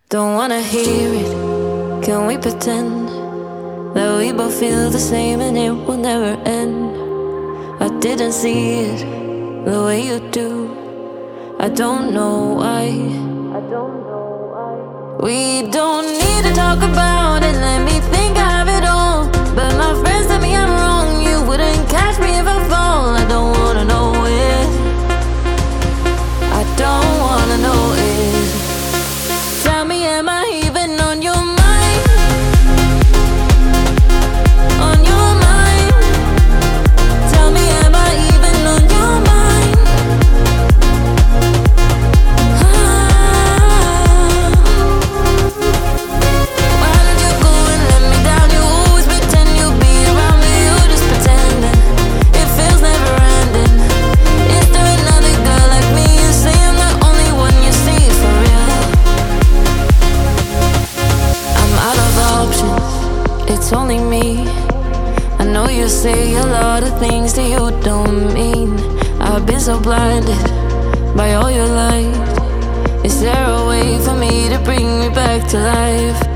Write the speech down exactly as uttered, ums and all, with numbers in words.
Don't wanna hear it. Can we pretend that we both feel the same and it will never end? I didn't see it the way you do. I don't know why. I don't know why. We don't need to talk about it. Let me think I have it all. But my friends tell me I'm wrong. You wouldn't catch me if I fall. I don't wanna know it. I don't wanna know it. Tell me, am I even on your mind? On your mind. Tell me, am I even on your mind? Ah. Why did you go and let me down? You always pretend you'll be around me. You're just pretending. It feels never ending. Is there another girl like me? You say I'm the only one you see for real. I'm out of options, it's only me. I know you say a lot of things that you don't mean. I've been so blinded by all your light. Is there a way for me to bring me back to life?